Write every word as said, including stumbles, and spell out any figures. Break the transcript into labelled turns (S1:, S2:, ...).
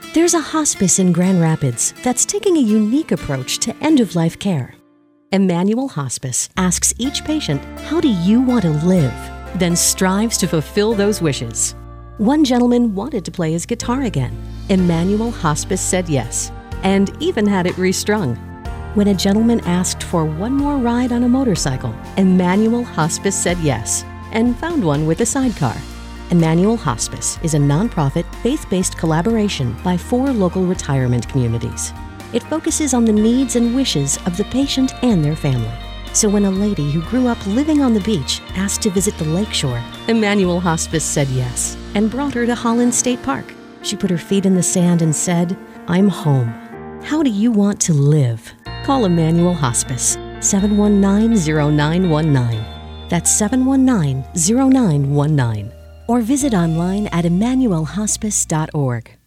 S1: There's a hospice in Grand Rapids that's taking a unique approach to end-of-life care. Emmanuel Hospice asks each patient, how do you want to live? Then strives to fulfill those wishes. One gentleman wanted to play his guitar again. Emmanuel Hospice said yes, and even had it restrung. When a gentleman asked for one more ride on a motorcycle, Emmanuel Hospice said yes, and found one with a sidecar. Emmanuel Hospice is a nonprofit, faith-based collaboration by four local retirement communities. It focuses on the needs and wishes of the patient and their family. So when a lady who grew up living on the beach asked to visit the lakeshore, Emmanuel Hospice said yes and brought her to Holland State Park. She put her feet in the sand and said, I'm home. How do you want to live? Call Emmanuel Hospice, seven one nine, zero nine one nine. That's seven one nine, zero nine one nine. Or visit online at emmanuel hospice dot org.